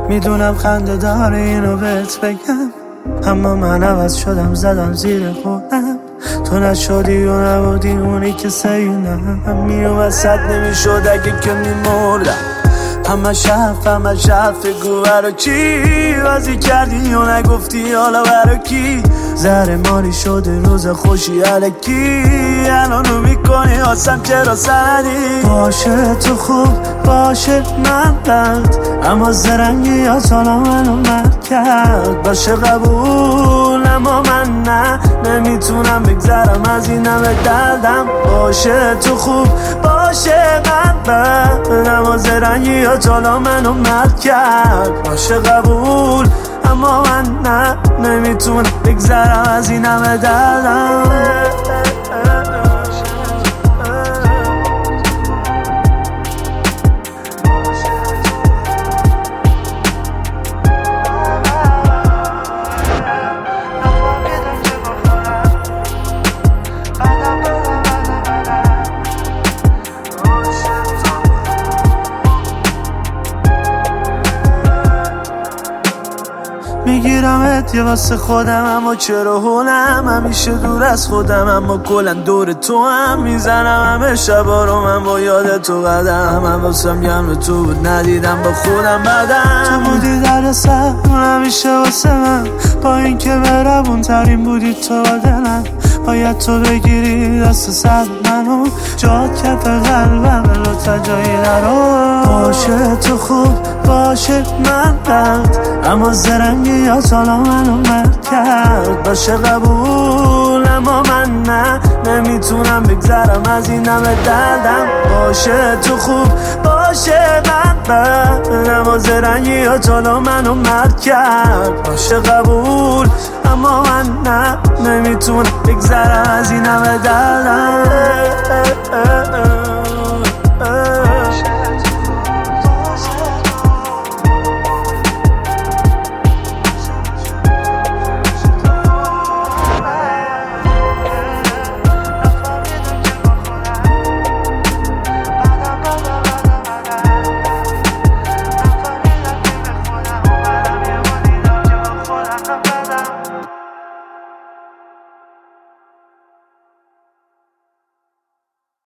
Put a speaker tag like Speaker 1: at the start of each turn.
Speaker 1: میدونم خنده داره اینو بهت بگم، اما من عوض شدم زدم زیر خودم. تو نشدی و نبودی اونی که سینم میومد صد نمیشد اگه که میمردم. همه شف گو برا کی بازی کردی و نگفتی حالا برا کی. زهر ماری شده روز خوشی علکی، الانو میکنی آسم چرا سردی. باشه تو خوب باشه من بد، اما زرنگی یا حالا منو مرد کرد. باشه قبول اما من نه، نمیتونم بگذرم از این همه دردم. باشه تو خوب باشه من بد، اما زرنگی یا حالا منو مرد کرد. باشه قبول اما من نه، نمیتونم بگذرم از این همه دردم. میگیرمت یه واسه خودم، اما چرا هولم همیشه دور از خودم، اما کلن دور تو هم میزنم همه شبا رو من با یاد تو قدم. من واسم گرم تو بود ندیدم با خودم بدم. تو بودی در سر همیشه واسه من، با این که مهربون ترین بودی تو دلم. باید تو بگیری دست سر منو، جات کف قلبم لطفا جایی نرو. باشه تو خوب باشه من بد، اما زرنگی یا حالا منو مرد کرد. باشه قبول اما من نه، نمیتونم بگذرم از این همه دردم. باشه تو خوب باشه من بد، اما زرنگی یا حالا منو مرد کرد. باشه قبول اما من نه، نمیتونم بگذرم از این همه دردم.